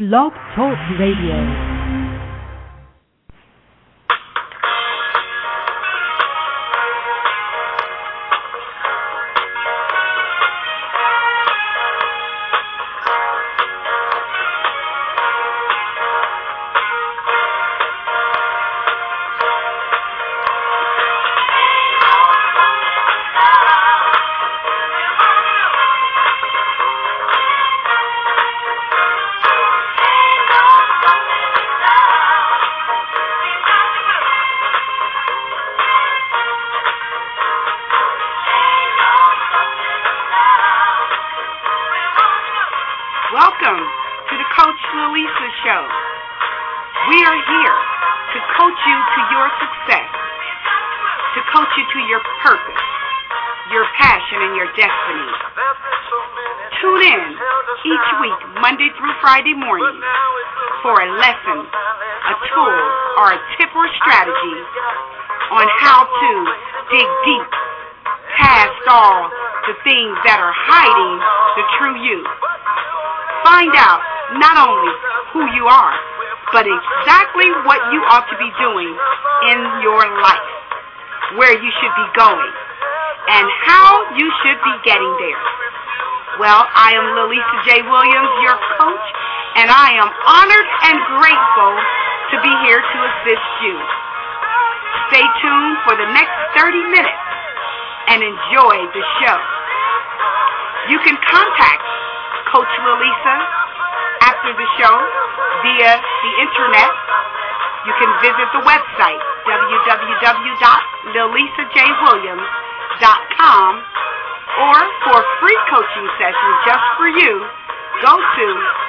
Blog Talk Radio. Welcome to the Coach Lalisa Show. We are here to coach you to your success, to coach you to your purpose, your passion, and your destiny. Tune in each week, Monday through Friday morning, for a lesson, a tool, or a tip or strategy on how to dig deep past all the things that are hiding the true you. Find out not only who you are, but exactly what you ought to be doing in your life, where you should be going, and how you should be getting there. Well, I am Lalisa J. Williams, your coach, and I am honored and grateful to be here to assist you. Stay tuned for the next 30 minutes and enjoy the show. You can contact Coach Lalisa after the show via the internet. You can visit the website www.lalisajwilliams.com, or for free coaching sessions just for you, go to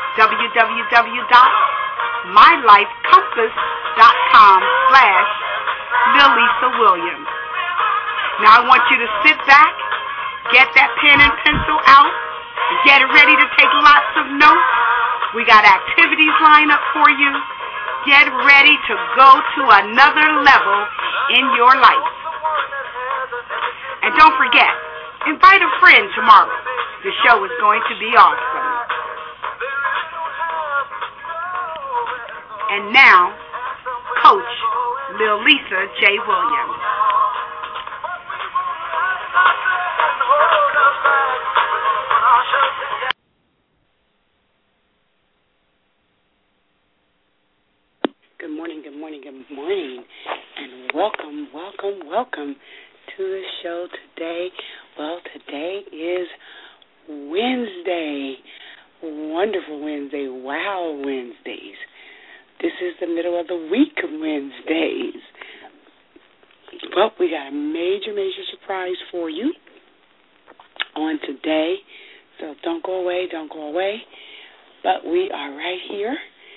www.mylifecompass.com/LalisaWilliams. Now I want you to sit back, get that pen and pencil out, get ready to take lots of notes. We got activities lined up for you. Get ready to go to another level in your life. And don't forget, invite a friend tomorrow. The show is going to be awesome. And now, Coach Lalisa J. Williams. Good morning, and welcome to the show today. Well, today is Wednesday, wonderful Wednesday, wow Wednesdays. This is the middle of the week of Wednesdays. Well, we got a major surprise for you on today, so don't go away. But we are right here.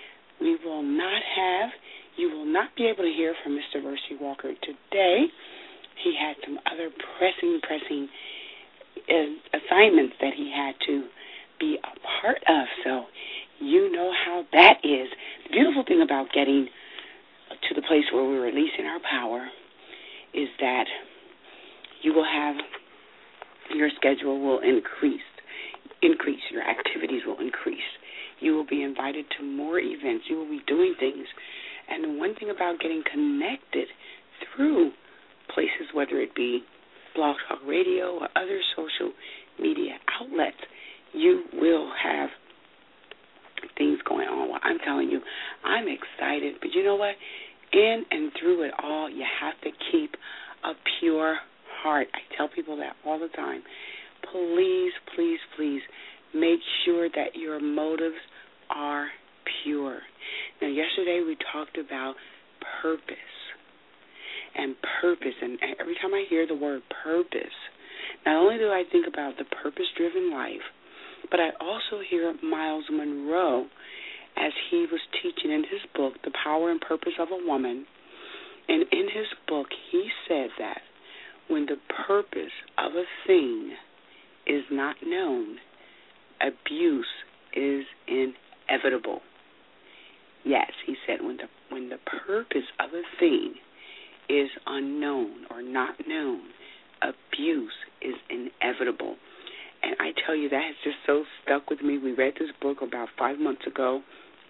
You will not be able to hear from Mr. Versi Walker today. He had some other pressing assignments that he had to be a part of, so you know how that is. The beautiful thing about getting to the place where we're releasing our power is that you will have, your schedule will increase, your activities will increase. You will be invited to more events. You will be doing things. And the one thing about getting connected through places, whether it be Blog Talk Radio or other social media outlets, you will have things going on. Well, I'm telling you, I'm excited. But you know what? In and through it all, you have to keep a pure heart. I tell people that all the time. Please make sure that your motives are pure. Now, yesterday we talked about purpose. And every time I hear the word purpose, not only do I think about the purpose-driven life, but I also hear Miles Monroe as he was teaching in his book, The Power and Purpose of a Woman. And in his book, he said that when the purpose of a thing is not known, abuse is inevitable. Yes, he said when the purpose of a thing is unknown or not known, abuse is inevitable. And I tell you, that has just so stuck with me. We read this book about 5 months ago,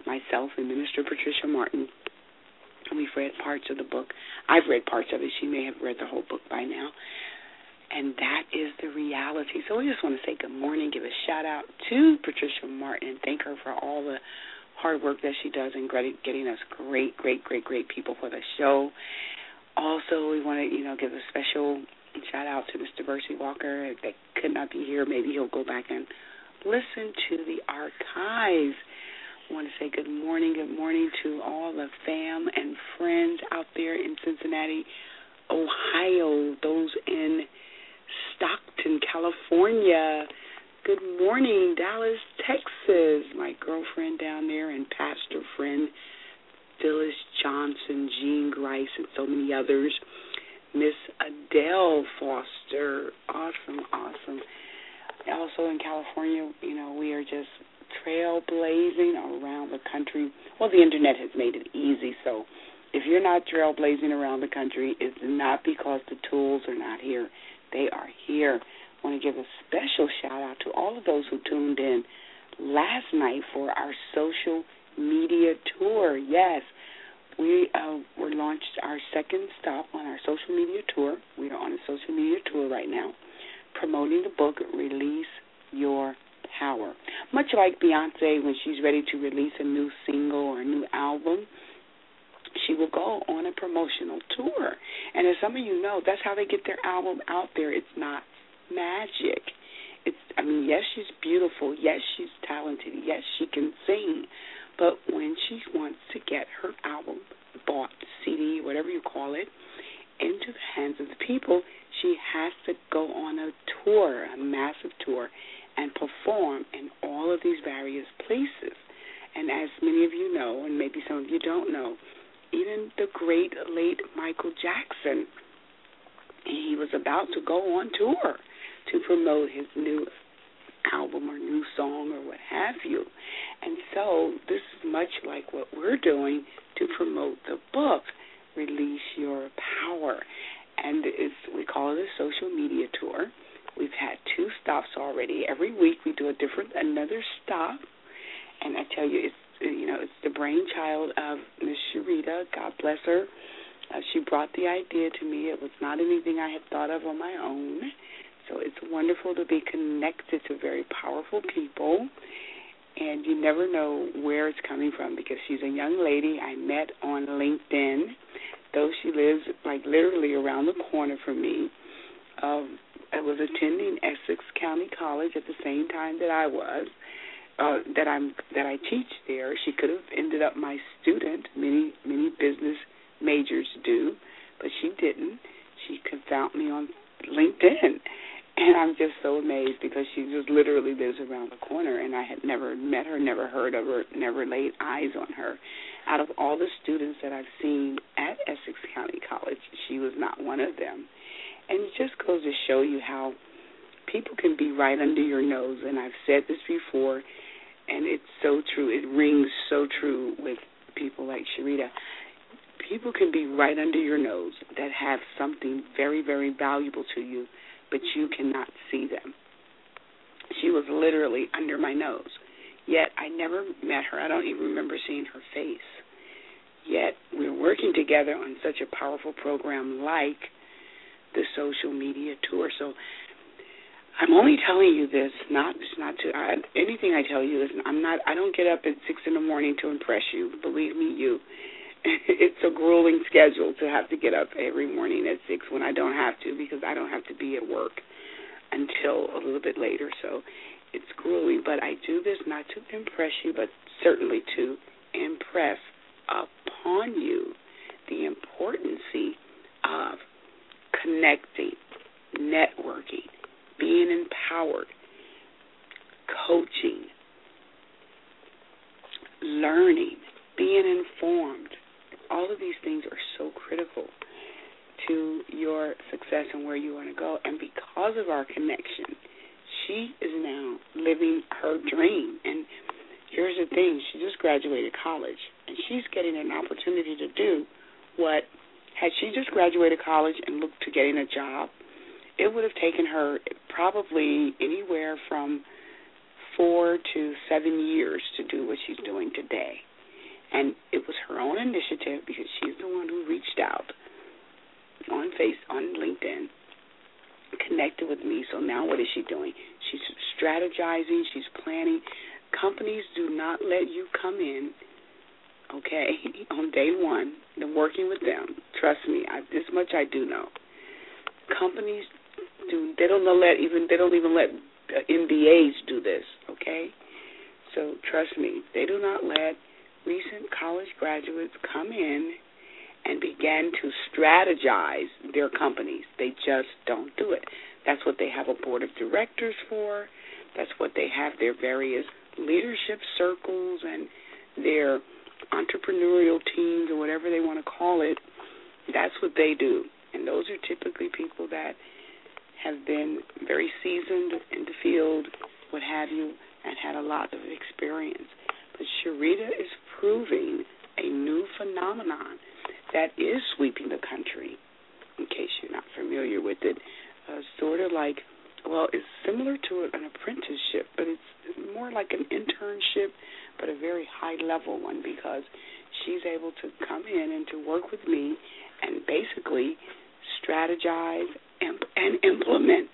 myself and Minister Patricia Martin. And we've read parts of the book. I've read parts of it. She may have read the whole book by now. And that is the reality. So we just want to say good morning, give a shout-out to Patricia Martin, and thank her for all the hard work that she does in getting us great people for the show. Also, we want to, give a special shout-out to Mr. Percy Walker. If they could not be here, maybe he'll go back and listen to the archives. I want to say good morning to all the fam and friends out there in Cincinnati, Ohio, those in Stockton, California. Good morning, Dallas, Texas. My girlfriend down there and pastor friend, Phyllis Johnson, Jean Grice, and so many others. Miss Adele Foster. Awesome. Also in California, we are just trailblazing around the country. Well, the Internet has made it easy, so if you're not trailblazing around the country, it's not because the tools are not here. They are here. I want to give a special shout-out to all of those who tuned in last night for our social media tour. Yes, we launched our second stop on our social media tour. We are on a social media tour right now, promoting the book, Release Your Power. Much like Beyonce, when she's ready to release a new single or a new album, she will go on a promotional tour. And as some of you know, that's how they get their album out there. It's not magic. Yes, she's beautiful. Yes, she's talented. Yes, she can sing. But when she wants to get her album bought, CD, whatever you call it, into the hands of the people, she has to go on a tour, a massive tour, and perform in all of these various places. And as many of you know, and maybe some of you don't know, even the great late Michael Jackson, he was about to go on tour to promote his new album or new song or what have you. And so this is much like what we're doing to promote the book, Release Your Power. And we call it a social media tour. We've had 2 stops already. Every week we do another stop. And I tell you, it's the brainchild of Miss Sharita. God bless her. She brought the idea to me. It was not anything I had thought of on my own. So it's wonderful to be connected to very powerful people. And you never know where it's coming from because she's a young lady I met on LinkedIn, though she lives literally around the corner from me. I was attending Essex County College at the same time that I was. That I teach there. She could have ended up my student. Many business majors do, but she didn't. She found me on LinkedIn, and I'm just so amazed because she just literally lives around the corner, and I had never met her, never heard of her, never laid eyes on her. Out of all the students that I've seen at Essex County College, she was not one of them. And it just goes to show you how people can be right under your nose, and I've said this before, and it's so true. It rings so true with people like Sharita. People can be right under your nose that have something very, very valuable to you, but you cannot see them. She was literally under my nose. Yet I never met her. I don't even remember seeing her face. Yet we're working together on such a powerful program like the social media tour. So I'm only telling you this, anything I tell you is I don't get up at 6 a.m. to impress you. Believe me, it's a grueling schedule to have to get up every morning at 6 when I don't have to because I don't have to be at work until a little bit later. So it's grueling, but I do this not to impress you, but certainly to impress upon you the importance of connecting, networking, being empowered, coaching, learning, being informed. All of these things are so critical to your success and where you want to go. And because of our connection, she is now living her dream. And here's the thing, she just graduated college, and she's getting an opportunity to do what, had she just graduated college and looked to getting a job, it would have taken her probably anywhere from 4 to 7 years to do what she's doing today. And it was her own initiative because she's the one who reached out on LinkedIn, connected with me. So now what is she doing? She's strategizing. She's planning. Companies do not let you come in, okay, on day one. And working with them, trust me, this much I do know. Companies they don't even let MBAs do this, okay? So trust me, they do not let recent college graduates come in and begin to strategize their companies. They just don't do it. That's what they have a board of directors for. That's what they have their various leadership circles and their entrepreneurial teams or whatever they want to call it. That's what they do. And those are typically people that have been very seasoned in the field, what have you, and had a lot of experience. But Sharita is proving a new phenomenon that is sweeping the country, in case you're not familiar with it. Sort of like, well, it's similar to an apprenticeship, but it's more like an internship, but a very high-level one, because she's able to come in and to work with me and basically strategize and implement.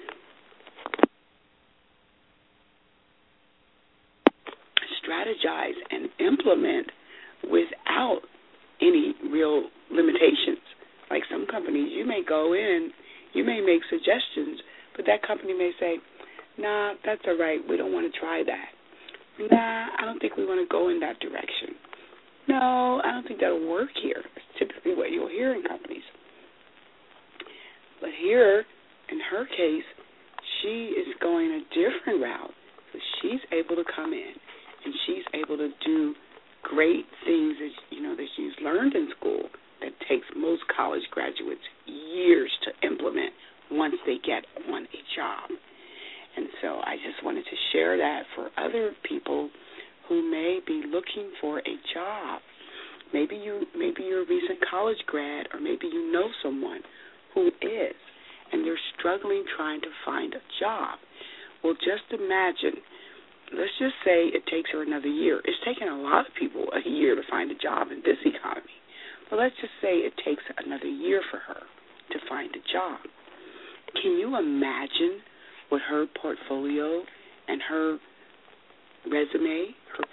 Strategize and implement without any real limitations. Like some companies, you may go in, you may make suggestions, but that company may say, nah, that's all right, we don't want to try that. Nah, I don't think we want to go in that direction. No, I don't think that'll work here. It's typically what you'll hear in companies. But here, in her case, she is going a different route. So she's able to come in, and she's able to do great things that she's learned in school that takes most college graduates years to implement once they get on a job. And so I just wanted to share that for other people who may be looking for a job. Maybe you're a recent college grad, or maybe you know someone who is, and they're struggling trying to find a job. Well, just imagine, let's just say it takes her another year. It's taken a lot of people a year to find a job in this economy. But let's just say it takes another year for her to find a job. Can you imagine what her portfolio and her resume,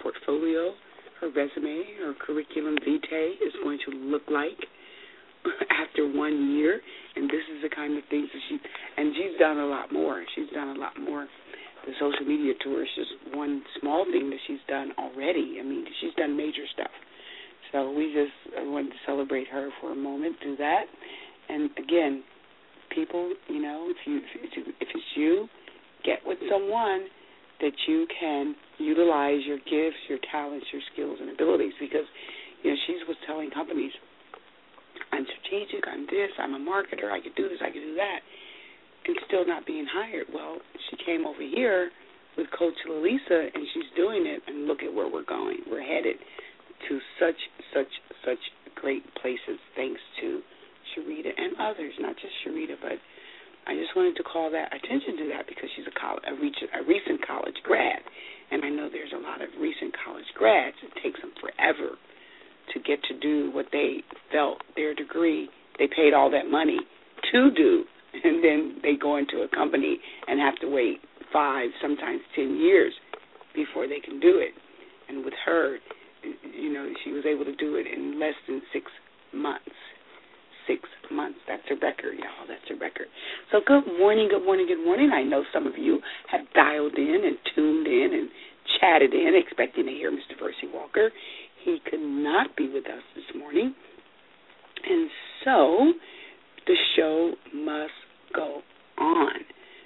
her curriculum vitae is going to look like after 1 year? And this is the kind of things that she's done a lot more. She's done a lot more. The social media tour is just one small thing that she's done already. I mean, she's done major stuff. So we just wanted to celebrate her for a moment, do that. And again, people, if it's you, get with someone that you can utilize your gifts, your talents, your skills, and abilities. Because, she was telling companies, I'm strategic, I'm this, I'm a marketer, I could do this, I could do that, and still not being hired. Well, she came over here with Coach Lalisa, and she's doing it, and look at where we're going. We're headed to such great places thanks to Sharita and others, not just Sharita, but I just wanted to call that attention to that because she's a recent college grad, and I know there's a lot of recent college grads. It takes them forever to get to do what they felt their degree, they paid all that money to do, and then they go into a company and have to wait 5, sometimes 10 years before they can do it. And with her, she was able to do it in less than 6 months. 6 months. That's a record, y'all. That's a record. So good morning. I know some of you have dialed in and tuned in and chatted in expecting to hear Mr. Percy Walker. He could not be with us this morning. And so the show must go on.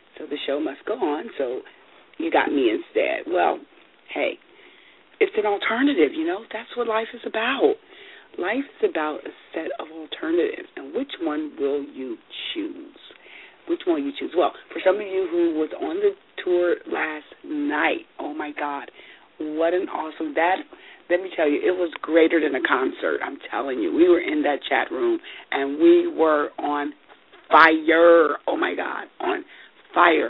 So you got me instead. Well, hey, it's an alternative, That's what life is about. Life is about a set of alternatives, and which one will you choose? Well, for some of you who was on the tour last night, oh, my God, what an awesome, let me tell you, it was greater than a concert, I'm telling you. We were in that chat room, and we were on fire, oh, my God, on fire.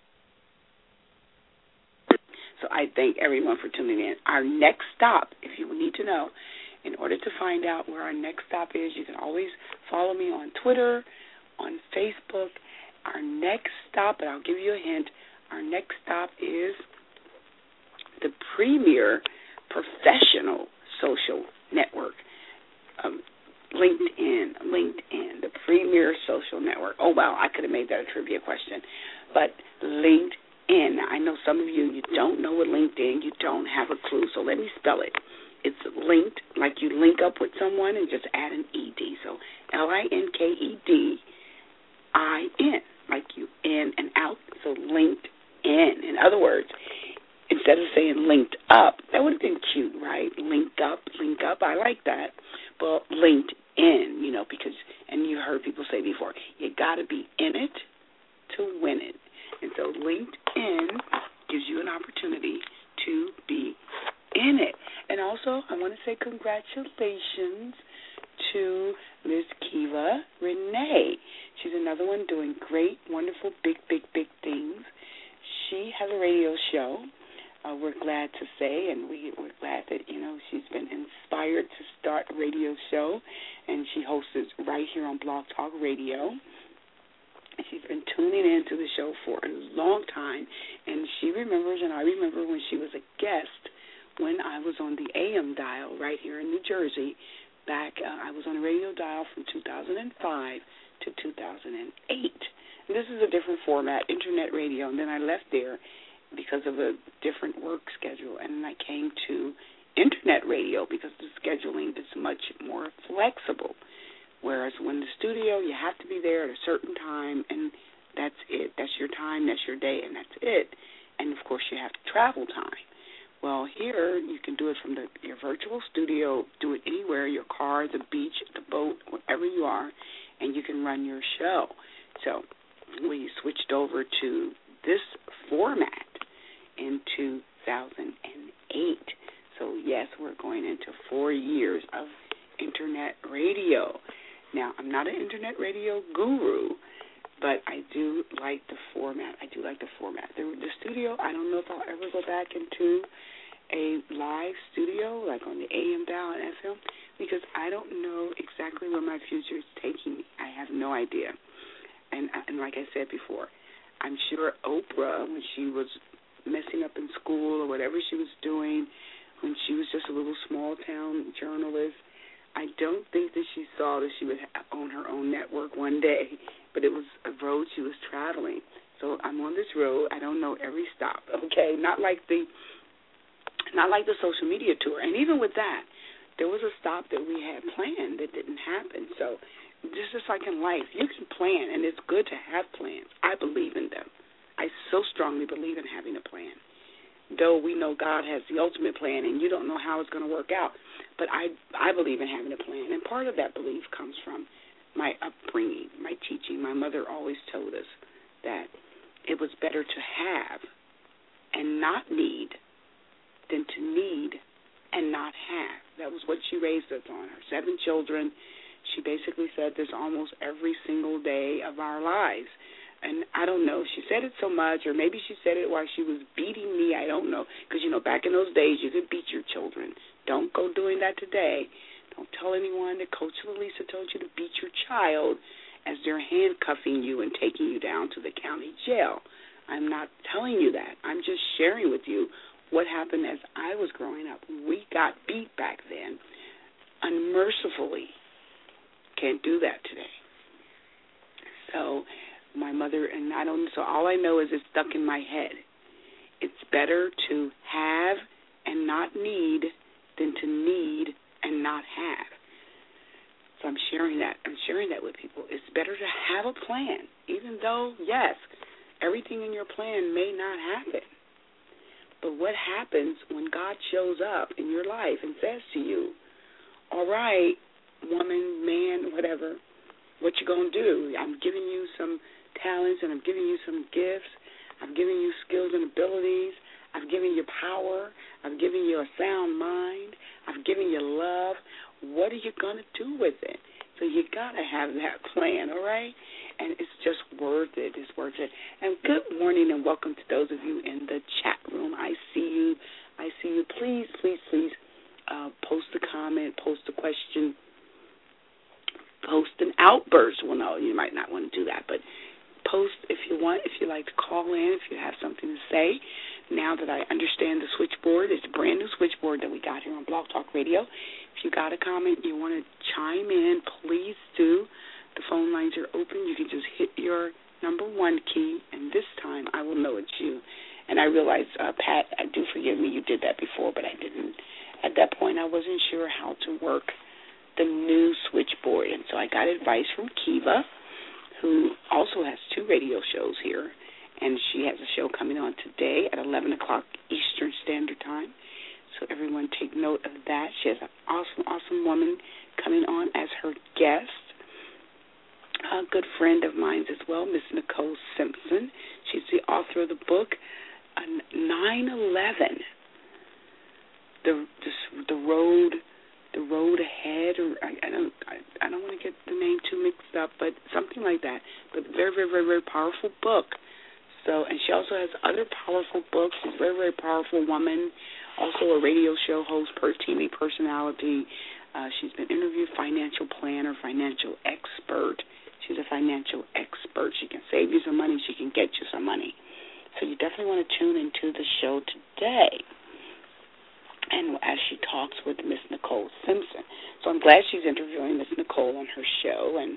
So I thank everyone for tuning in. Our next stop, if you need to know. In order to find out where our next stop is, you can always follow me on Twitter, on Facebook. Our next stop, and I'll give you a hint, our next stop is the premier professional social network, LinkedIn, the premier social network. Oh, wow, I could have made that a trivia question. But LinkedIn, I know some of you don't know what LinkedIn, you don't have a clue, so let me spell it. It's linked, like you link up with someone and just add an ED. So LinkedIn, like you in and out, so LinkedIn. In other words, instead of saying linked up, that would have been cute, right? Link up, I like that. But LinkedIn, because, and you heard people say before, you got to be in it to win it. And so LinkedIn gives you an opportunity to be in it. And also, I want to say congratulations to Ms. Kiva Renee. She's another one doing great, wonderful, big things. She has a radio show. We're glad to say, and we're glad that, she's been inspired to start a radio show, and she hosts it right here on Blog Talk Radio. She's been tuning into the show for a long time, and she remembers, and I remember when she was a guest when I was on the AM dial right here in New Jersey. I was on a radio dial from 2005 to 2008. And this is a different format, internet radio, and then I left there because of a different work schedule, and I came to internet radio because the scheduling is much more flexible. Whereas when the studio, you have to be there at a certain time, and that's it. That's your time, that's your day, and that's it. And, of course, you have travel time. Well, here you can do it from your virtual studio, do it anywhere, your car, the beach, the boat, wherever you are, and you can run your show. So we switched over to this format in 2008. So, yes, we're going into 4 years of internet radio. Now, I'm not an internet radio guru, but I do like the format. The studio, I don't know if I'll ever go back into a live studio, like on the AM dial and FM, because I don't know exactly where my future is taking me. I have no idea. And like I said before, I'm sure Oprah, when she was messing up in school or whatever she was doing, when she was just a little small-town journalist, I don't think that she saw that she would own her own network one day, but it was a road she was traveling. So I'm on this road. I don't know every stop, okay? Not like the social media tour. And even with that, there was a stop that we had planned that didn't happen. So just like in life, you can plan, and it's good to have plans. I believe in them. I so strongly believe in having a plan. Though we know God has the ultimate plan, and you don't know how it's going to work out. But I believe in having a plan, and part of that belief comes from my upbringing, my teaching. My mother always told us that it was better to have and not need than to need and not have. That was what she raised us on. Her 7 children, she basically said this almost every single day of our lives. And I don't know, she said it so much, or maybe she said it while she was beating me, I don't know. Because, back in those days, you could beat your children. Don't go doing that today. Don't tell anyone that Coach Lalisa told you to beat your child as they're handcuffing you and taking you down to the county jail. I'm not telling you that. I'm just sharing with you what happened as I was growing up. We got beat back then unmercifully. Can't do that today. So my mother, and so all I know is it's stuck in my head. It's better to have and not need than to need and not have. So I'm sharing that. With people. It's better to have a plan, even though, yes, everything in your plan may not happen. But what happens when God shows up in your life and says to you, all right, woman, man, whatever, what you going to do? I'm giving you some talents, and I'm giving you some gifts. I'm giving you skills and abilities. I've given you power. I've given you a sound mind. I've given you love. What are you going to do with it? So you got to have that plan, all right? And it's just worth it. It's worth it. And good morning and welcome to those of you in the chat room. I see you. Please post comment, post a question, post an outburst. Well, no, you might not want to do that, but post if you want, if you like to call in, if you have something to say. Now that I understand the switchboard, it's a brand new switchboard that we got here on Blog Talk Radio. If you got a comment, you want to chime in, please do. The phone lines are open. You can just hit your number 1 key, and this time I will know it's you. And I realize, Pat, do forgive me, you did that before, but I didn't. At that point, I wasn't sure how to work the new switchboard, and so I got advice from Kiva, who also has 2 radio shows here, and she has a show coming on today at 11 o'clock Eastern Standard Time. So everyone take note of that. She has an awesome, awesome woman coming on as her guest, a good friend of mine as well, Miss Nicole Simpson. She's the author of the book 9/11, the road ahead, or I don't want to get the name too mixed up, but something like that. But very, very, very, very powerful book. So, and she also has other powerful books. She's a very, very powerful woman. Also a radio show host, TV personality. She's been interviewed, financial planner, financial expert. She's a financial expert. She can save you some money. She can get you some money. So you definitely want to tune into the show today. And as she talks with Miss Nicole Simpson. So I'm glad she's interviewing Miss Nicole on her show, and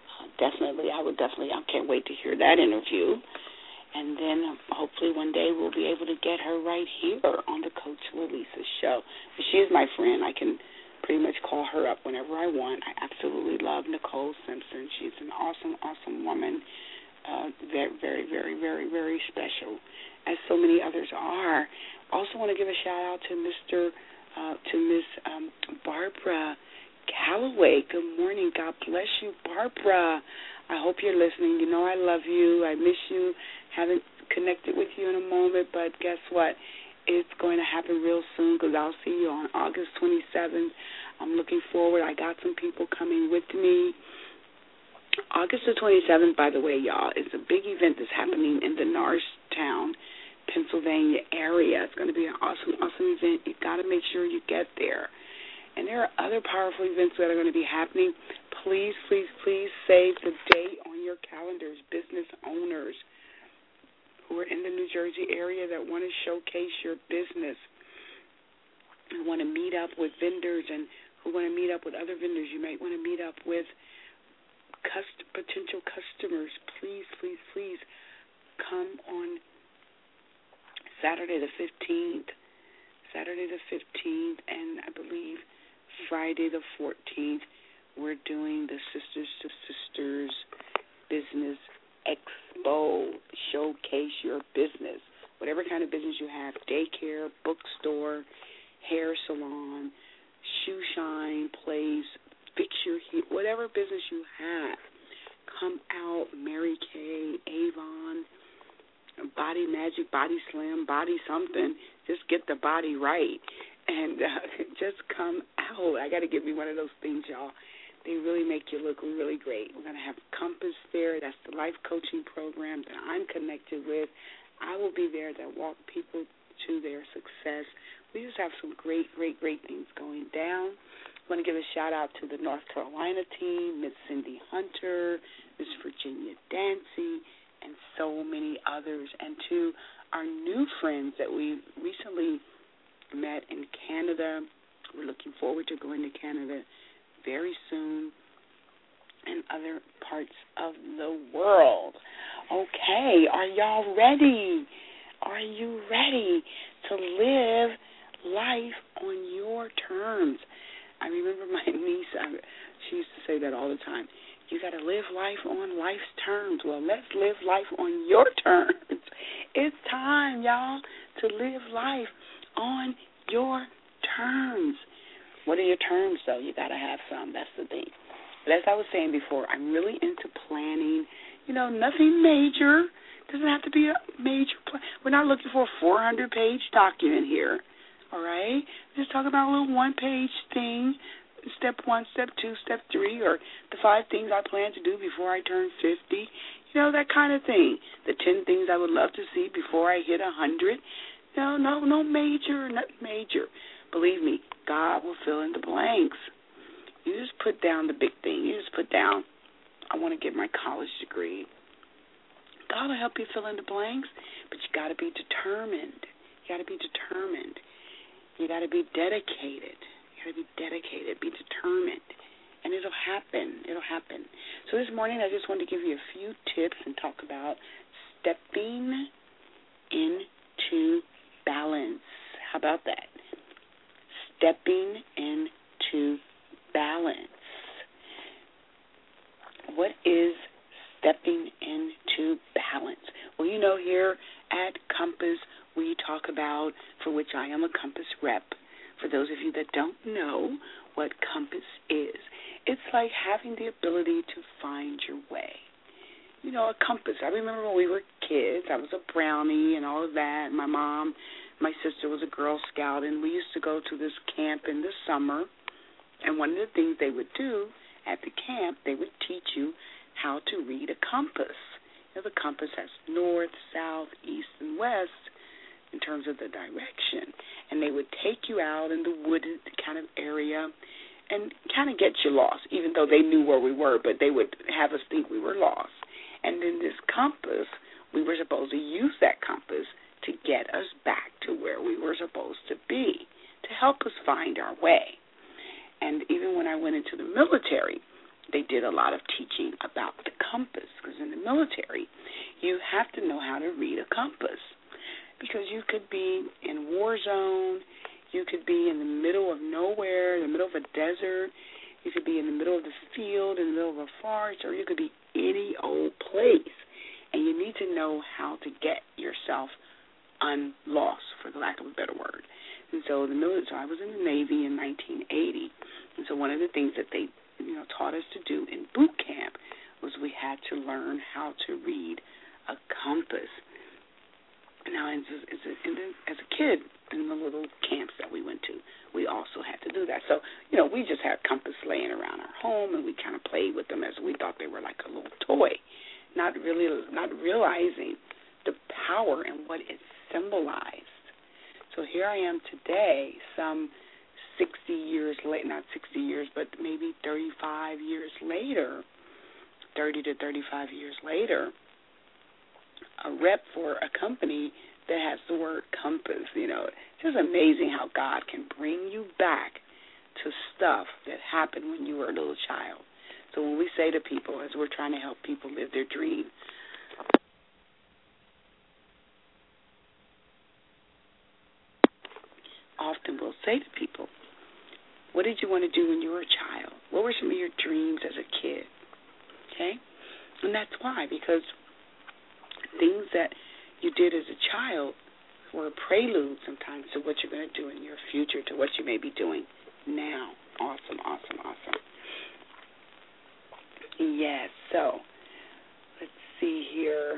I can't wait to hear that interview. And then hopefully one day we'll be able to get her right here on the Coach Lalisa show. She is my friend. I can pretty much call her up whenever I want. I absolutely love Nicole Simpson. She's an awesome, awesome woman. Very, very, very, very, very special, as so many others are. Also want to give a shout-out to Miss Barbara Calloway. Good morning. God bless you, Barbara. I hope you're listening. You know I love you. I miss you. Haven't connected with you in a moment, but guess what? It's going to happen real soon because I'll see you on August 27th. I'm looking forward. I got some people coming with me. August the 27th, by the way, y'all, is a big event that's happening in the Norristown, Pennsylvania area. It's going to be an awesome, awesome event. You've got to make sure you get there. And there are other powerful events that are going to be happening. Please, please, please save the date on your calendars, business owners who are in the New Jersey area that want to showcase your business and want to meet up with vendors and who want to meet up with other vendors. You might want to meet up with potential customers. Please, please, please come on Saturday the 15th, and I believe Friday the 14th, we're doing the Sisters to Sisters Business Expo. Showcase your business. Whatever kind of business you have, daycare, bookstore, hair salon, shoe shine place, fix your hair, whatever business you have, come out. Mary Kay, Avon, Body Magic, Body Slim, Body something. Just get the body right and just come out. I got to give me one of those things, y'all. They really make you look really great. We're going to have Compass there. That's the life coaching program that I'm connected with. I will be there to walk people to their success. We just have some great, great, great things going down. I want to give a shout-out to the North Carolina team, Miss Cindy Hunter, Miss Virginia Dancy, and so many others, and to our new friends that we recently met in Canada. We're looking forward to going to Canada very soon, and other parts of the world. Okay, are y'all ready? Are you ready to live life on your terms? I remember my niece, she used to say that all the time. You got to live life on life's terms. Well, let's live life on your terms. It's time, y'all, to live life on your terms. What are your terms, though? You got to have some. That's the thing. But as I was saying before, I'm really into planning. You know, nothing major. Doesn't have to be a major plan. We're not looking for a 400-page document here, all right? Just talking about a little one-page thing, step 1, step 2, step 3, or the 5 things I plan to do before I turn 50. You know, that kind of thing. The 10 things I would love to see before I hit 100. No major, not major. Believe me, God will fill in the blanks. You just put down the big thing. You just put down, I want to get my college degree. God will help you fill in the blanks, but you got to be determined. You got to be determined. You got to be dedicated. You got to be dedicated. Be determined. And it'll happen. It'll happen. So this morning I just wanted to give you a few tips and talk about stepping into balance. How about that? Stepping into balance. What is stepping into balance? Well, you know, here at Compass, we talk about, for which I am a Compass rep. For those of you that don't know what Compass is, it's like having the ability to find your way. You know, a compass. I remember when we were kids, I was a brownie and all of that. My mom, my sister was a Girl Scout, and we used to go to this camp in the summer. And one of the things they would do at the camp, they would teach you how to read a compass. You know, the compass has north, south, east, and west in terms of the direction. And they would take you out in the wooded kind of area and kind of get you lost, even though they knew where we were, but they would have us think we were lost. And in this compass, we were supposed to use that compass to get us back to where we were supposed to be, to help us find our way. And even when I went into the military, they did a lot of teaching about the compass, because in the military, you have to know how to read a compass, because you could be in a war zone, you could be in the middle of nowhere, in the middle of a desert, you could be in the middle of the field, in the middle of a forest, or you could be any old place, and you need to know how to get yourself unlost, for the lack of a better word. And so I was in the Navy in 1980, and so one of the things that they taught us to do in boot camp was we had to learn how to read a compass. Now, as a kid, in the little camps that we went to, we also had to do that. So, we just had compass laying around our home, and we kind of played with them as we thought they were like a little toy, not realizing the power and what it symbolized. So here I am today, some 60 years late, not 60 years, but maybe 35 years later, 30 to 35 years later, a rep for a company that has the word compass. It's just amazing how God can bring you back to stuff that happened when you were a little child. So when we say to people, as we're trying to help people live their dream, often we'll say to people, what did you want to do when you were a child? What were some of your dreams as a kid? Okay? And that's why, because things that you did as a child were a prelude sometimes to what you're going to do in your future, to what you may be doing now. Awesome, awesome, awesome. Yes, so let's see here.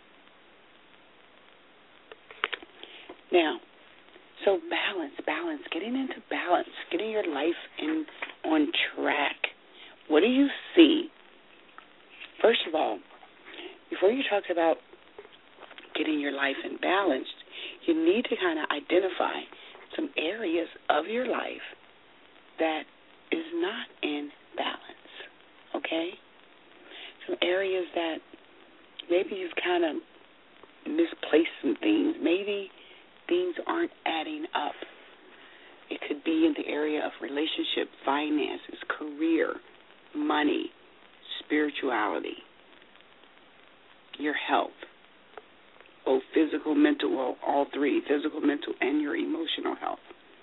Now, so balance, getting into balance, getting your life on track. What do you see? First of all, before you talk about getting your life in balance, you need to kind of identify some areas of your life that is not in balance, okay? Some areas that maybe you've kind of misplaced some things. Maybe things aren't adding up. It could be in the area of relationship, finances, career, money, spirituality, your health, both physical, mental, well, all three, physical, mental, and your emotional health.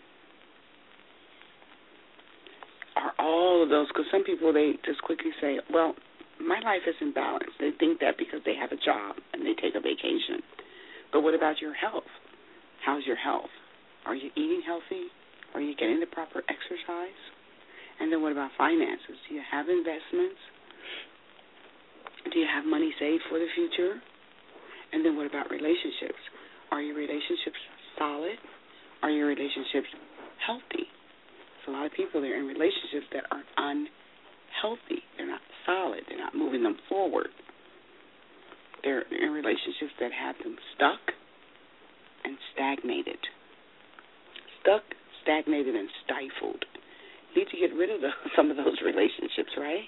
Are all of those, because some people, they just quickly say, well, my life isn't balanced. They think that because they have a job and they take a vacation. But what about your health? How's your health? Are you eating healthy? Are you getting the proper exercise? And then what about finances? Do you have investments? Do you have money saved for the future? And then what about relationships? Are your relationships solid? Are your relationships healthy? So a lot of people, they're in relationships that are unhealthy. They're not solid. They're not moving them forward. They're in relationships that have them stuck and stagnated. Stuck, stagnated and stifled. You need to get rid of some of those relationships, right?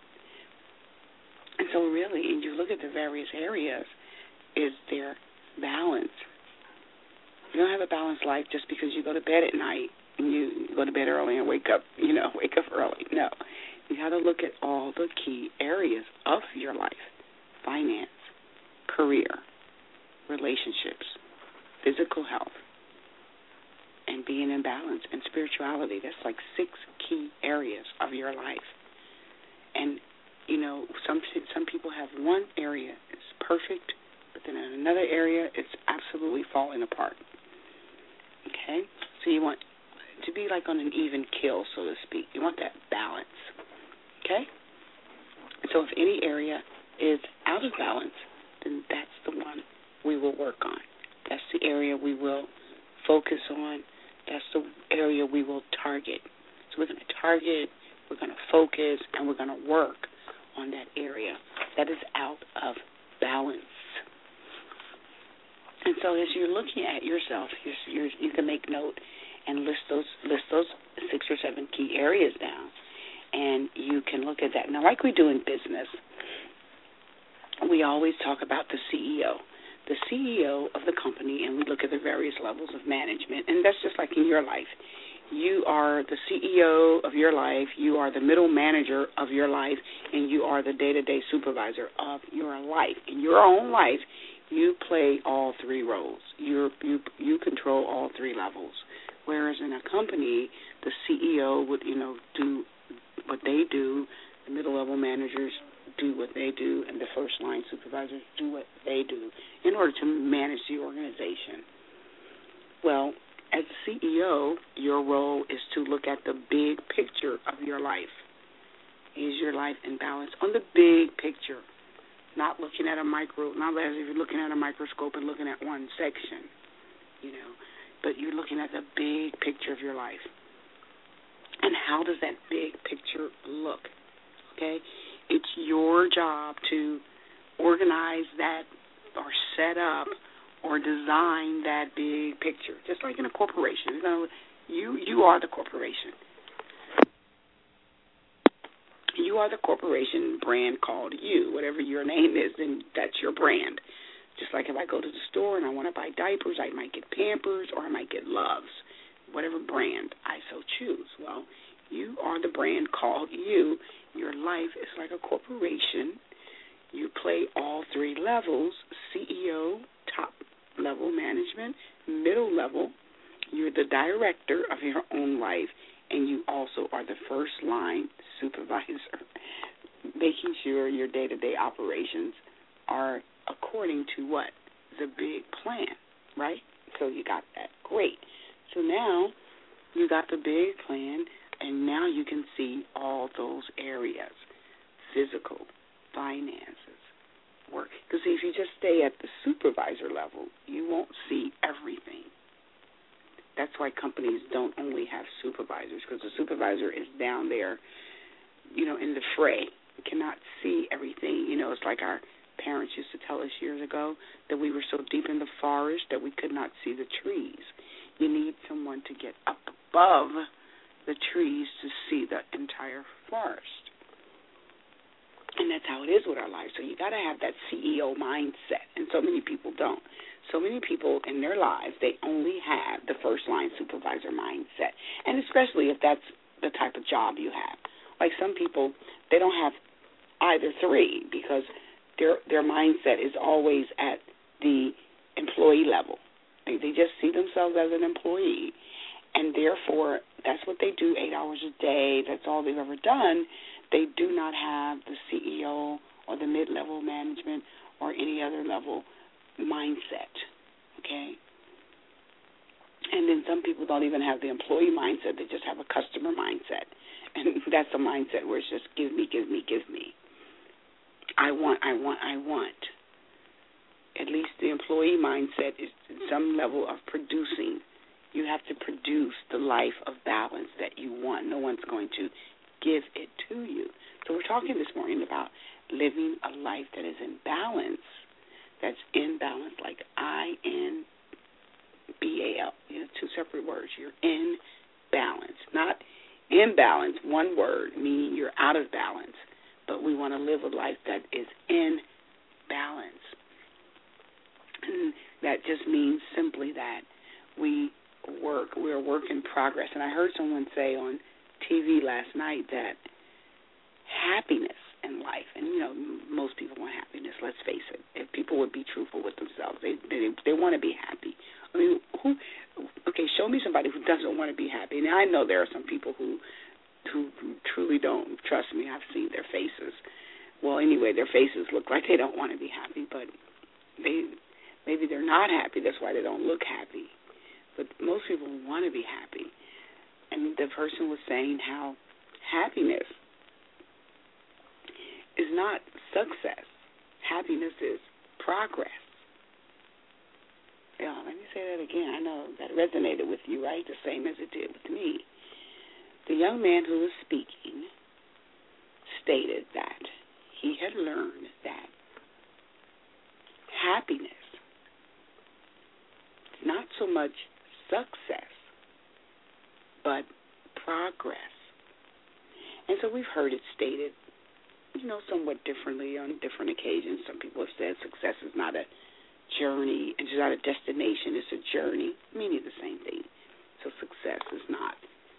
And so really, and you look at the various areas, is there balance? You don't have a balanced life just because you go to bed at night and you go to bed early and wake up early. No. You got to look at all the key areas of your life: finance, career, relationships, physical health, and being in balance, and spirituality. That's like 6 key areas of your life. And, some people have one area is perfect, but then in another area it's absolutely falling apart. Okay? So you want to be like on an even keel, so to speak. You want that balance. Okay? So if any area is out of balance, then that's the one we will work on. That's the area we will focus on. That's the area we will target. So we're going to target, we're going to focus, and we're going to work on that area that is out of balance. And so as you're looking at yourself, you can make note and list those 6 or 7 key areas down, and you can look at that. Now, like we do in business, we always talk about the CEO of the company, and we look at the various levels of management, and that's just like in your life. You are the CEO of your life, you are the middle manager of your life, and you are the day-to-day supervisor of your life. In your own life, you play all 3 roles. You control all 3 levels. Whereas in a company, the CEO would, do what they do, the middle-level managers do what they do, and the first-line supervisors do what they do in order to manage the organization. Well, as CEO, your role is to look at the big picture of your life. Is your life in balance on the big picture? Not looking at not as if you're looking at a microscope and looking at one section, but you're looking at the big picture of your life. And how does that big picture look? Okay? It's your job to organize that or set up or design that big picture, just like in a corporation. You are the corporation. You are the corporation brand called you. Whatever your name is, then that's your brand. Just like if I go to the store and I want to buy diapers, I might get Pampers or I might get Loves, whatever brand I so choose. Well, you are the brand called you. Your life is like a corporation. You play all 3 levels: CEO, top level management, middle level. You're the director of your own life, and you also are the first line supervisor, making sure your day-to-day operations are according to what? The big plan, right? So you got that. Great. So now you got the big plan, and now you can see all those areas: physical, finances, work. Because if you just stay at the supervisor level, you won't see everything. That's why companies don't only have supervisors, because the supervisor is down there, in the fray. You cannot see everything. It's like our parents used to tell us years ago that we were so deep in the forest that we could not see the trees. You need someone to get up above the trees to see the entire forest. And that's how it is with our lives. So you got to have that CEO mindset, and so many people don't. So many people in their lives, they only have the first-line supervisor mindset, and especially if that's the type of job you have. Like some people, they don't have either 3 because their mindset is always at the employee level. They just see themselves as an employee, and therefore that's what they do 8 hours a day. That's all they've ever done. They do not have the CEO or the mid-level management or any other level mindset, okay? And then some people don't even have the employee mindset. They just have a customer mindset. And that's a mindset where it's just give me, give me, give me. I want. At least the employee mindset is some level of producing. You have to produce the life of balance that you want. No one's going to give it to you. So we're talking this morning about living a life that is in balance, that's in balance, like INBALANCE. B-A-L. Two separate words. You're in balance. Not imbalance, one word, meaning you're out of balance. But we want to live a life that is in balance. And that just means simply that we're a work in progress. And I heard someone say on TV last night that happiness in life, and most people want happiness, let's face it. If people would be truthful with themselves, they want to be happy. I mean, show me somebody who doesn't want to be happy. Now, I know there are some people who truly don't. Trust me, I've seen their faces. Well, anyway, their faces look like they don't want to be happy, but maybe they're not happy. That's why they don't look happy. But most people want to be happy. And the person was saying how happiness is not success. Happiness is progress. Yeah, let me say that again. I know that resonated with you, right? The same as it did with me. The young man who was speaking stated that he had learned that happiness is not so much success, but progress. And so we've heard it stated, somewhat differently on different occasions. Some people have said success is not a journey, and it's not a destination, it's a journey, meaning the same thing. So success is not,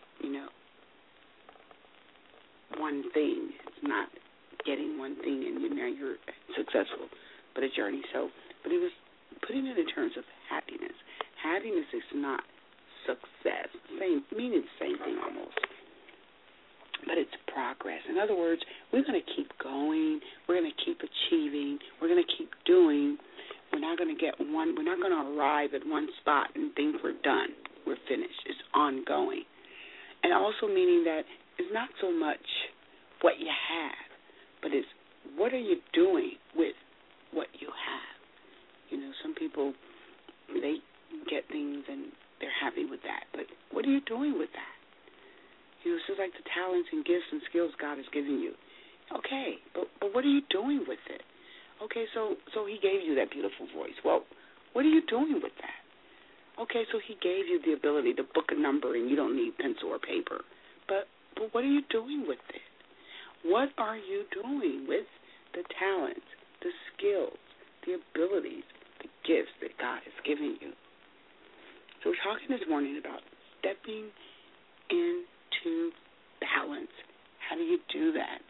one thing. It's not getting one thing and now you're successful, but a journey. But he was putting it in terms of happiness. Happiness is not success, meaning the same thing almost, but it's progress. In other words, we're going to keep going. We're going to keep achieving. We're going to keep doing. We're not going to arrive at one spot and think we're done. We're finished. It's ongoing. And also meaning that it's not so much what you have, but it's what are you doing with what you have. Some people, they get things and they're happy with that, but what are you doing with that? It's just like the talents and gifts and skills God has given you. Okay, but what are you doing with it? Okay, so he gave you that beautiful voice. Well, what are you doing with that? Okay, so he gave you the ability to book a number and you don't need pencil or paper. But what are you doing with it? What are you doing with the talents, the skills, the abilities, the gifts that God has given you? So we're talking this morning about stepping into balance. How do you do that?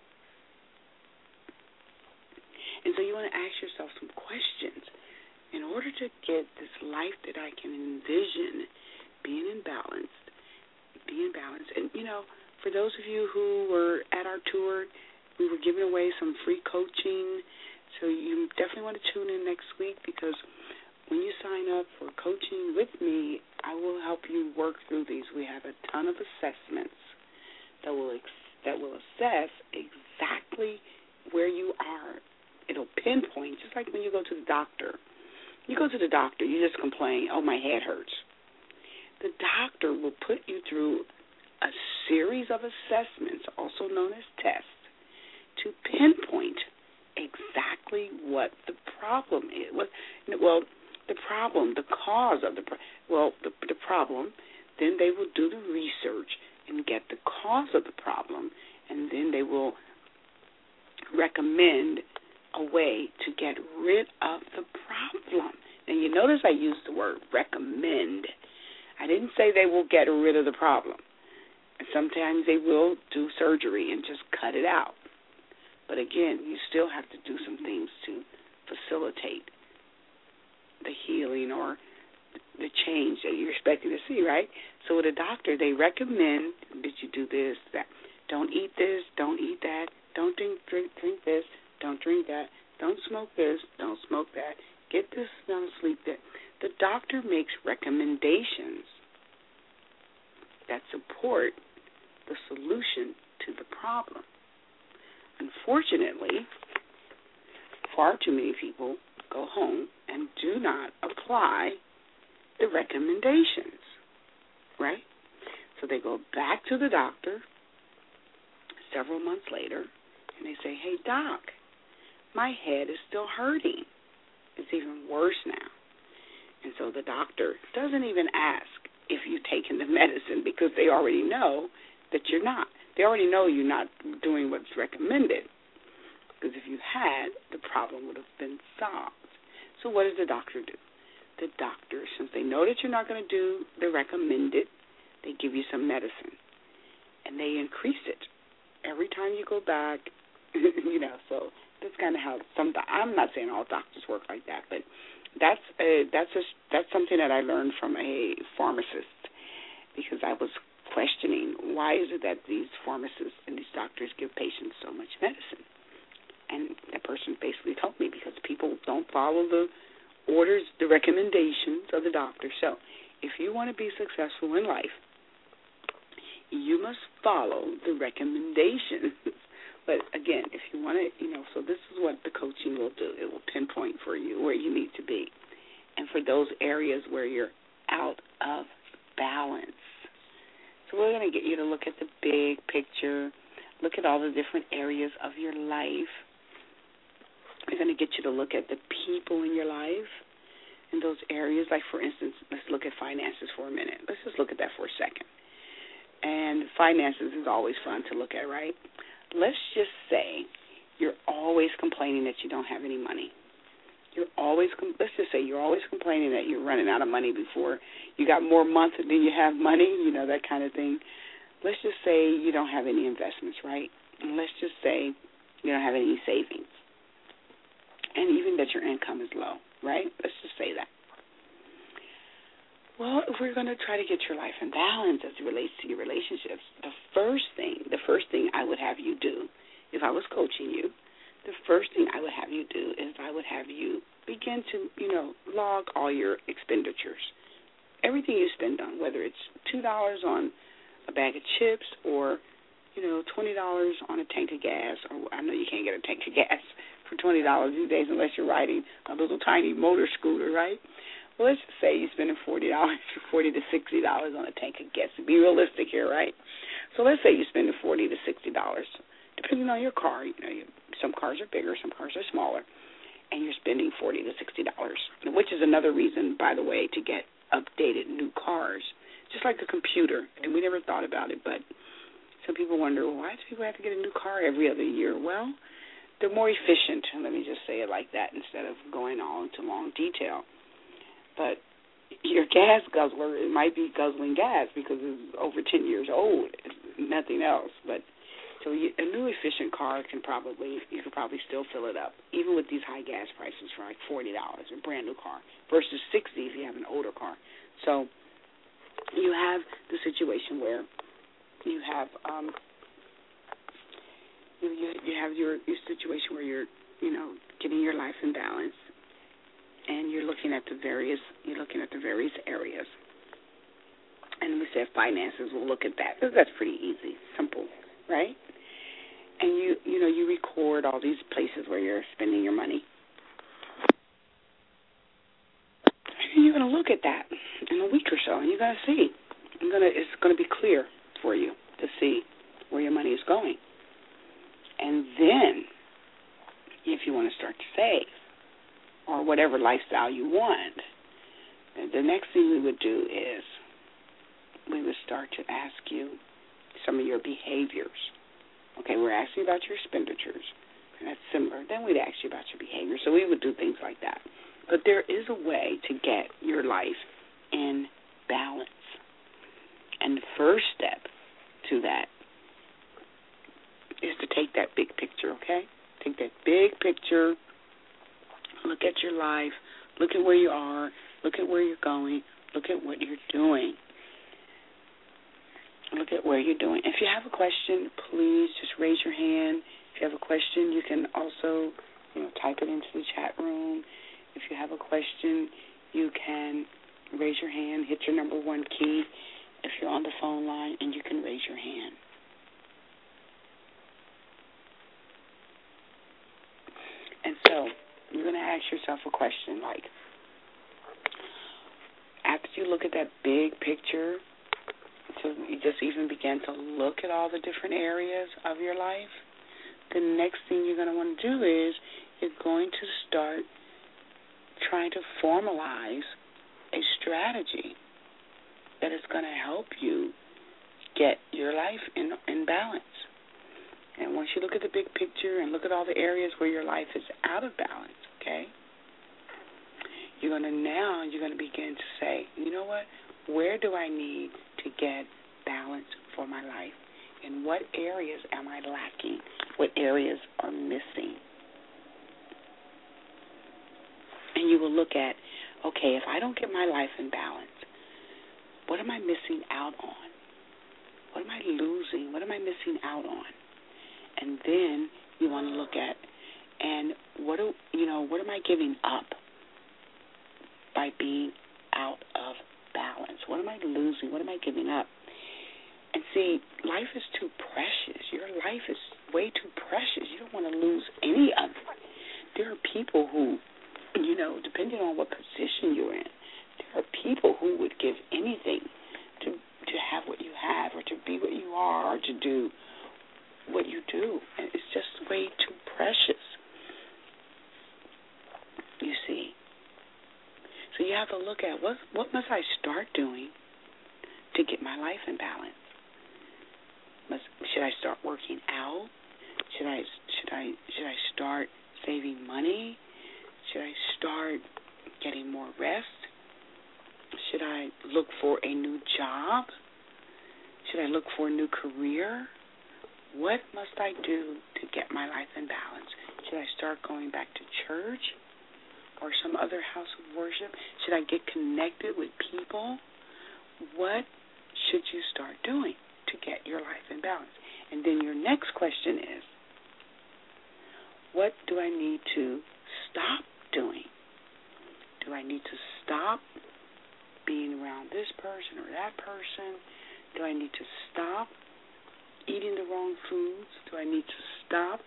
And so you want to ask yourself some questions. In order to get this life that I can envision being in balance, and, for those of you who were at our tour, we were giving away some free coaching, so you definitely want to tune in next week, because when you sign up for coaching with me, I will help you work through these. We have a ton of assessments that will assess exactly where you are. It'll pinpoint, just like when you go to the doctor. You go to the doctor, you just complain, my head hurts. The doctor will put you through a series of assessments, also known as tests, to pinpoint exactly what the problem is. The cause of the problem. Then they will do the research and get the cause of the problem, and then they will recommend a way to get rid of the problem. And you notice I used the word recommend. I didn't say they will get rid of the problem. Sometimes they will do surgery and just cut it out. But again, you still have to do some things to facilitate the healing or the change that you're expecting to see, right? So with a doctor, they recommend that you do this, that. Don't eat this, don't eat that. Don't drink this, don't drink that. Don't smoke this, don't smoke that. Get this, don't sleep that. The doctor makes recommendations that support the solution to the problem. Unfortunately, far too many people go home and do not apply the recommendations, right? So they go back to the doctor several months later, and they say, hey, doc, my head is still hurting. It's even worse now. And so the doctor doesn't even ask if you've taken the medicine because they already know that you're not. They already know you're not doing what's recommended. Because if you had, the problem would have been solved. So what does the doctor do? The doctor, since they know that you're not going to do the recommended, they give you some medicine. And they increase it every time you go back, so that's kind of how I'm not saying all doctors work like that, but that's something that I learned from a pharmacist, because I was questioning, why is it that these pharmacists and these doctors give patients so much medicine? And that person basically told me, because people don't follow the orders, the recommendations of the doctor. So if you want to be successful in life, you must follow the recommendations. But again, if you want to, so this is what the coaching will do. It will pinpoint for you where you need to be. And for those areas where you're out of balance. So we're going to get you to look at the big picture, look at all the different areas of your life. We're going to get you to look at the people in your life in those areas. Like, for instance, let's look at finances for a minute. Let's just look at that for a second. And finances is always fun to look at, right? Let's just say you're always complaining that you don't have any money. Let's just say you're always complaining that you're running out of money before you got more months than you have money, that kind of thing. Let's just say you don't have any investments, right? And let's just say you don't have any savings. And even that your income is low, right? Let's just say that. Well, if we're going to try to get your life in balance as it relates to your relationships, the first thing I would have you do, if I was coaching you, the first thing I would have you do is I would have you begin to, log all your expenditures. Everything you spend on, whether it's $2 on a bag of chips or, $20 on a tank of gas. Or I know you can't get a tank of gas for $20 these days unless you're riding a little tiny motor scooter, right? Well, let's just say you're spending $40 to $60 on a tank of gas. Be realistic here, right? So let's say you're spending $40 to $60, depending on your car. Some cars are bigger, some cars are smaller, and you're spending $40 to $60, which is another reason, by the way, to get updated new cars, just like a computer. And we never thought about it, but some people wonder, well, why do people have to get a new car every other year? Well, they're more efficient, and let me just say it like that instead of going all into long detail. But your gas guzzler, it might be guzzling gas because it's over 10 years old, nothing else. But so a new efficient car you could probably still fill it up, even with these high gas prices for like $40, a brand new car, versus $60 if you have an older car. So you have the situation where you have you have your situation where you're getting your life in balance, and you're looking at the various areas. And we said finances. We'll look at that because that's pretty easy, simple, right? And you record all these places where you're spending your money. And you're going to look at that in a week or so, and you're going to see. It's going to be clear for you to see where your money is going. And then, if you want to start to save, or whatever lifestyle you want, the next thing we would do is we would start to ask you some of your behaviors. Okay, we're asking about your expenditures, and that's similar. Then we'd ask you about your behavior. So we would do things like that. But there is a way to get your life in balance. And the first step to that is to take that big picture, okay? Take that big picture, look at your life, look at where you are, look at where you're going, look at what you're doing. Look at where you're doing. If you have a question, please just raise your hand. If you have a question, you can also, type it into the chat room. If you have a question, you can raise your hand, hit your number 1 key if you're on the phone line, and you can raise your hand. And so you're going to ask yourself a question like, after you look at that big picture, so you just even begin to look at all the different areas of your life, the next thing you're going to want to do is you're going to start trying to formalize a strategy that is going to help you get your life in balance. And once you look at the big picture and look at all the areas where your life is out of balance, okay, you're going to begin to say, you know what, where do I need to get balance for my life? In what areas am I lacking? What areas are missing? And you will look at, okay, if I don't get my life in balance, what am I missing out on? What am I losing? What am I missing out on? And then you want to look at, and what am I giving up by being out of balance? What am I losing? What am I giving up? And see, life is too precious. Your life is way too precious. You don't want to lose any of it. There are people who, depending on what position you're in, there are people who would give anything to have what you have, or to be what you are, or to do what you do. And it's just way too precious, you see. So you have to look at what must I start doing to get my life in balance? Should I start working out? Should I start saving money? Should I start getting more rest? Should I look for a new job? Should I look for a new career? What must I do to get my life in balance? Should I start going back to church or some other house of worship? Should I get connected with people? What should you start doing to get your life in balance? And then your next question is, what do I need to stop doing? Do I need to stop being around this person or that person? Do I need to stop eating the wrong foods? Do I need to stop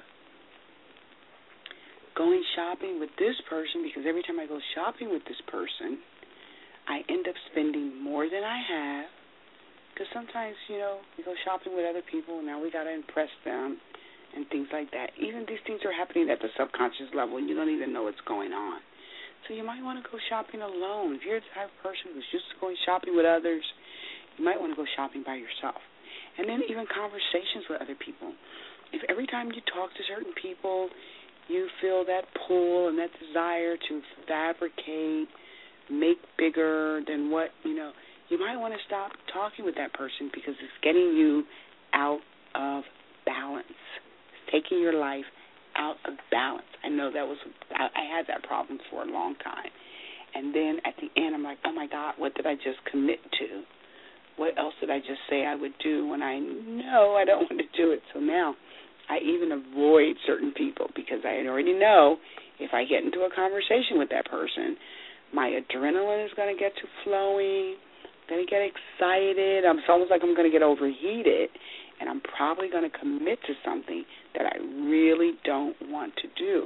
going shopping with this person? Because every time I go shopping with this person, I end up spending more than I have. Because sometimes, we go shopping with other people, and now we got to impress them and things like that. Even these things are happening at the subconscious level, and you don't even know what's going on. So you might want to go shopping alone. If you're the type of person who's used to going shopping with others, you might want to go shopping by yourself. And then even conversations with other people. If every time you talk to certain people, you feel that pull and that desire to fabricate, make bigger than what, you might want to stop talking with that person, because it's getting you out of balance. It's taking your life out of balance. I know I had that problem for a long time. And then at the end, I'm like, oh, my God, what did I just commit to? What else did I just say I would do when I know I don't want to do it? So now I even avoid certain people, because I already know if I get into a conversation with that person, my adrenaline is going to get to flowing. I'm going to get excited. It's almost like I'm going to get overheated, and I'm probably going to commit to something that I really don't want to do,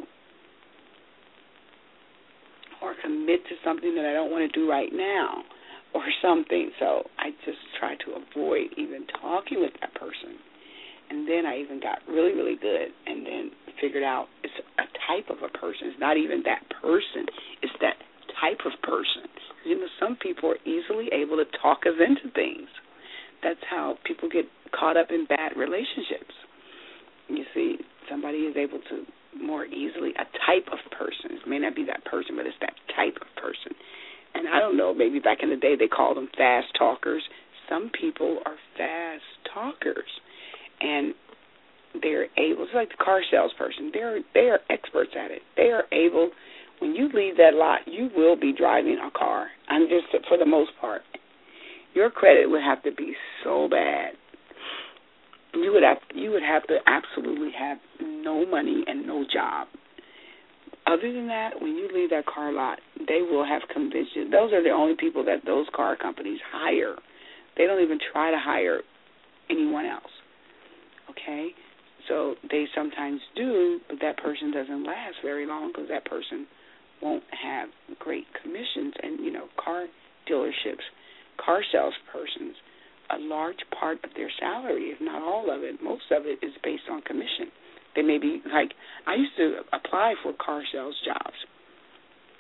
or commit to something that I don't want to do right now, or something. So I just try to avoid even talking with that person. And then I even got really, really good, and then figured out it's a type of a person. It's not even that person. It's that type of person. Some people are easily able to talk us into things. That's how people get caught up in bad relationships. You see, somebody is able to more easily, a type of person. It may not be that person, but it's that type of person. And I don't know, maybe back in the day they called them fast talkers. Some people are fast talkers. And they're able, it's like the car salesperson. They are experts at it. They are able, when you leave that lot, you will be driving a car. I'm just, for the most part. Your credit would have to be so bad. You would have to absolutely have no money and no job. Other than that, when you leave that car lot, they will have convinced you. Those are the only people that those car companies hire. They don't even try to hire anyone else. Okay? So they sometimes do, but that person doesn't last very long, because that person won't have great commissions. And, car dealerships, car salespersons, a large part of their salary, if not all of it, most of it is based on commission. They may be, like, I used to apply for car sales jobs.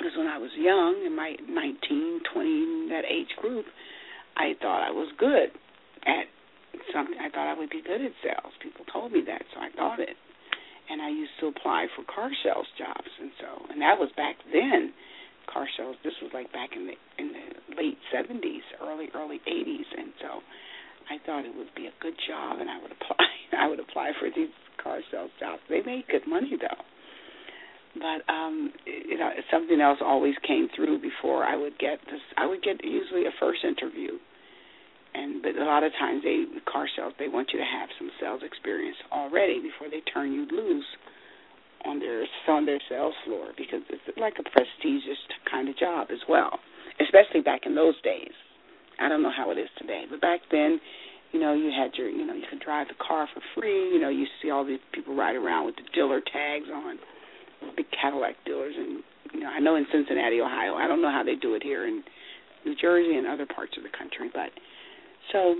Because when I was young, in my 19, 20, that age group, I thought I was good at something. I thought I would be good at sales. People told me that, so I thought it. And I used to apply for car sales jobs, and that was back then. Car sales. This was like back in the late 70s, early 80s, and so I thought it would be a good job, and I would apply. I would apply for these car sales jobs. They made good money though. But something else always came through before I would get this. I would get usually a first interview, but a lot of times car sales, they want you to have some sales experience already before they turn you loose on their sales floor, because it's like a prestigious kind of job as well, especially back in those days. I don't know how it is today, but back then, you had you could drive the car for free. You see all these people ride around with the dealer tags on, big Cadillac dealers, and I know in Cincinnati, Ohio. I don't know how they do it here in New Jersey and other parts of the country, but so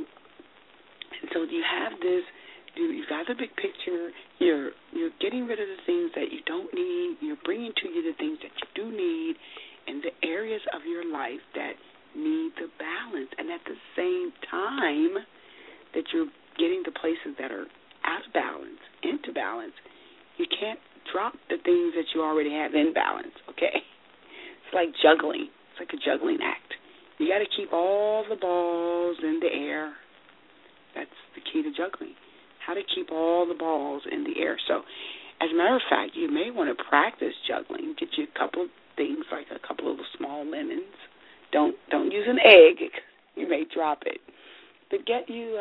you have this. You've got the big picture. You're getting rid of the things that you don't need. You're bringing to you the things that you do need, and the areas of your life that need the balance. And at the same time that you're getting the places that are out of balance into balance, you can't drop the things that you already have in balance. Okay, it's like juggling. It's like a juggling act. You got to keep all the balls in the air. That's the key to juggling. How to keep all the balls in the air. So, as a matter of fact, you may want to practice juggling. Get you a couple of things, like a couple of small lemons. Don't use an egg. You may drop it. But get you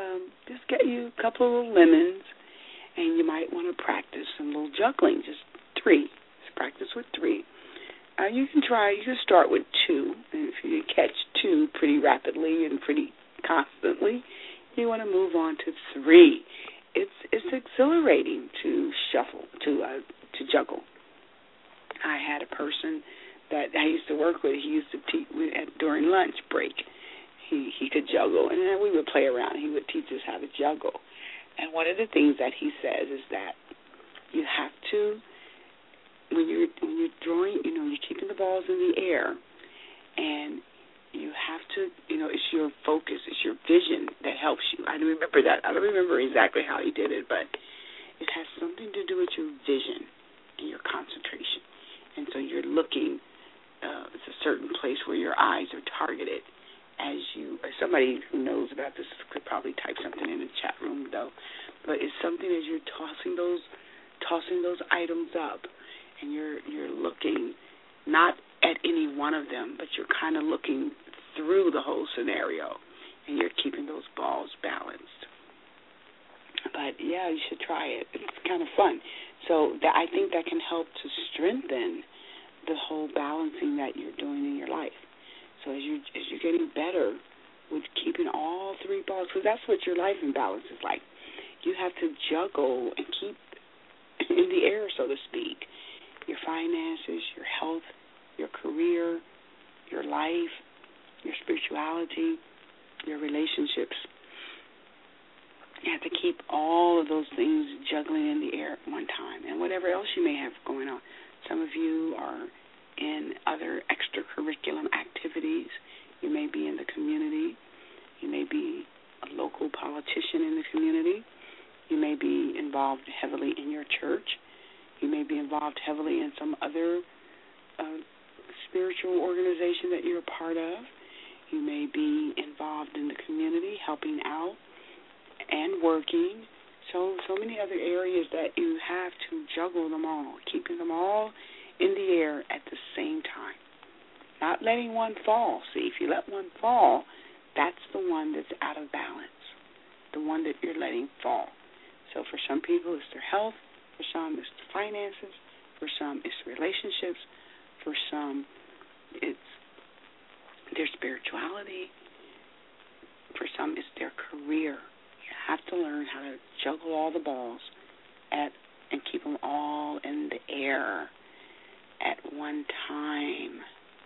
a couple of little lemons, and you might want to practice some little juggling. Just 3. Just practice with 3. You can start with 2, and if you catch 2 pretty rapidly and pretty constantly, you want to move on to 3. It's exhilarating to shuffle, to juggle. I had a person that I used to work with. He used to teach during lunch break. He could juggle, and then we would play around. He would teach us how to juggle. And one of the things that he says is that you have to, when you're drawing, you're keeping the balls in the air, and you have to, it's your focus, it's your vision that helps you. I remember that. I don't remember exactly how he did it, but it has something to do with your vision and your concentration. And so you're looking, it's a certain place where your eyes are targeted. As somebody who knows about this could probably type something in the chat room, though. But it's something as you're tossing those items up, and you're looking not at any one of them, but you're kind of looking through the whole scenario, and you're keeping those balls balanced. But, yeah, you should try it. It's kind of fun. So I think that can help to strengthen the whole balancing that you're doing in your life. So as you're getting better with keeping all 3 balls, because that's what your life in balance is like. You have to juggle and keep in the air, so to speak, your finances, your health, your career, your life, your spirituality, your relationships. You have to keep all of those things juggling in the air at one time, and whatever else you may have going on. Some of you are in other extracurricular activities. You may be in the community. You may be a local politician in the community. You may be involved heavily in your church. You may be involved heavily in some other spiritual organization that you're a part of. You may be involved in the community, helping out and working. So many other areas that you have to juggle them all, keeping them all in the air at the same time. Not letting one fall. See, if you let one fall, that's the one that's out of balance, the one that you're letting fall. So for some people, it's their health. For some, it's the finances. For some, it's relationships. For some, it's their spirituality. For some, it's their career. You have to learn how to juggle all the balls and keep them all in the air at one time.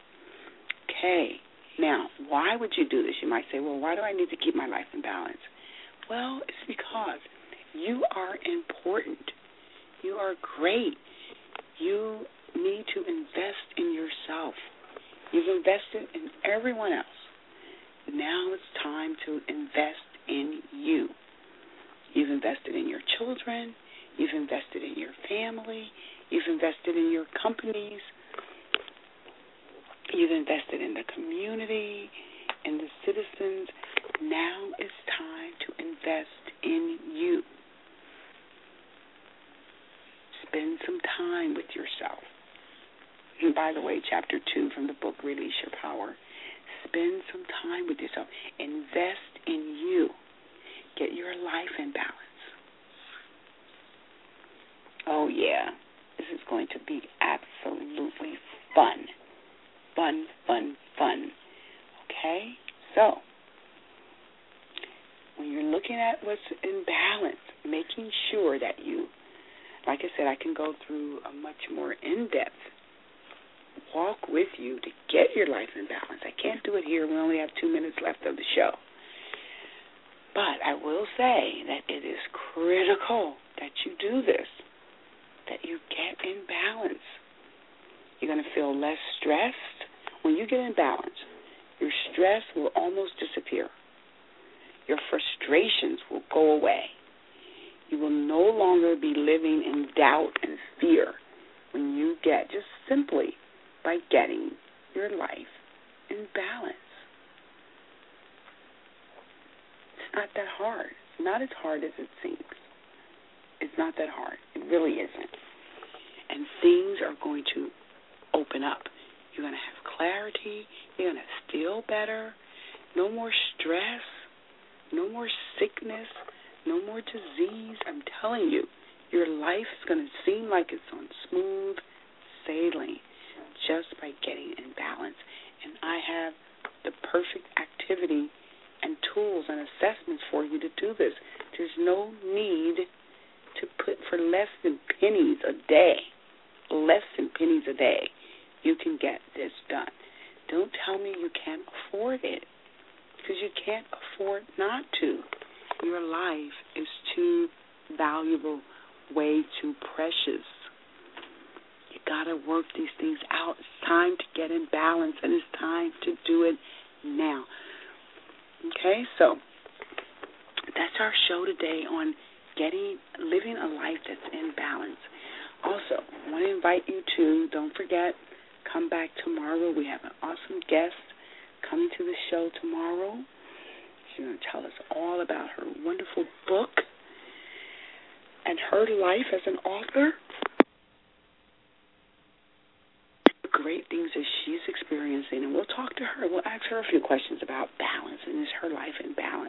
Okay. Now, why would you do this? You might say, well, why do I need to keep my life in balance? Well, it's because you are important. You are great. You need to invest in yourself. You've invested in everyone else. Now it's time to invest in you. You've invested in your children. You've invested in your family. You've invested in your companies. You've invested in the community, in the citizens. Now it's time to invest in you. Spend some time with yourself. And by the way, chapter 2 from the book, Release Your Power. Spend some time with yourself. Invest in you. Get your life in balance. Oh, yeah. This is going to be absolutely fun. Fun, fun, fun. Okay? So, when you're looking at what's in balance, making sure that you, like I said, I can go through a much more in-depth walk with you to get your life in balance. I can't do it here. We only have 2 minutes left of the show. But I will say that it is critical that you do this, that you get in balance. You're going to feel less stressed. When you get in balance, your stress will almost disappear. Your frustrations will go away. You will no longer be living in doubt and fear when you get, just simply by getting your life in balance. It's not that hard. It's not as hard as it seems. It's not that hard. It really isn't. And things are going to open up. You're going to have clarity. You're going to feel better. No more stress. No more sickness. No more disease. I'm telling you, your life is going to seem like it's on smooth sailing just by getting in balance. And I have the perfect activity and tools and assessments for you to do this. There's no need to put for less than pennies a day. Less than pennies a day, you can get this done. Don't tell me you can't afford it, because you can't afford not to. Your life is too valuable, way too precious. You got to work these things out. It's time to get in balance, and it's time to do it now. Okay, so that's our show today on living a life that's in balance. Also, I want to invite you to, don't forget, come back tomorrow. We have an awesome guest coming to the show tomorrow. She's going to tell us all about her wonderful book and her life as an author. The great things that she's experiencing, and we'll talk to her. We'll ask her a few questions about balance, and is her life in balance?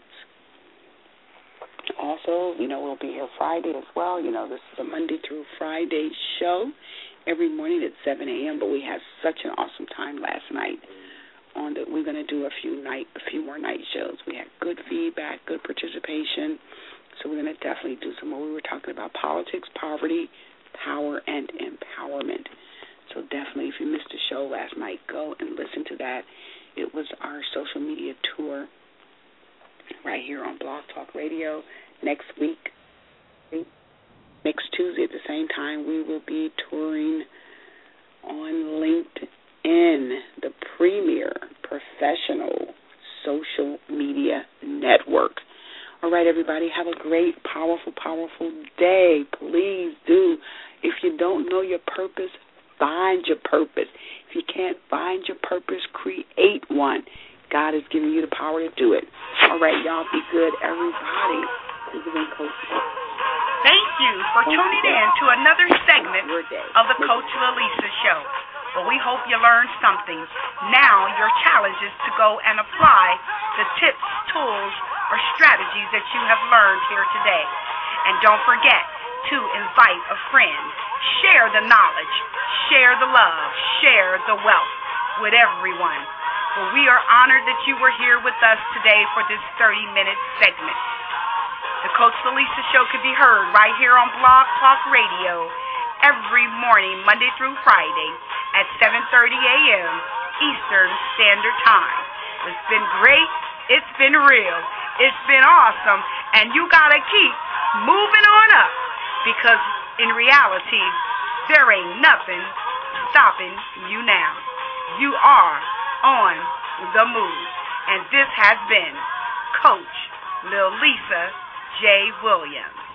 Also, we'll be here Friday as well. This is a Monday through Friday show every morning at 7 a.m., but we had such an awesome time last night on that we're going to do a few more night shows. We had good feedback, good participation, so we're going to definitely do some more. We were talking about politics, poverty, power, and empowerment. So definitely, if you missed the show last night, go and listen to that. It was our social media tour right here on Blog Talk Radio. Next week, next Tuesday at the same time, we will be touring on LinkedIn, the premier professional social media network. All right, everybody, have a great, powerful, powerful day. Please do. If you don't know your purpose, find your purpose. If you can't find your purpose, create one. God has given you the power to do it. All right, y'all, be good, everybody. This has been Coach. Thank you for tuning in to another segment of the Coach Lalisa Show. Well, we hope you learned something. Now your challenge is to go and apply the tips, tools, or strategies that you have learned here today. And don't forget to invite a friend. Share the knowledge, share the love, share the wealth with everyone. Well, we are honored that you were here with us today for this 30-minute segment. The Coach Lalisa Show can be heard right here on Blog Talk Radio every morning, Monday through Friday at 7:30 a.m. Eastern Standard Time. It's been great. It's been real. It's been awesome. And you got to keep moving on up, because in reality, there ain't nothing stopping you now. You are on the move. And this has been Coach Lil Lisa J. Williams.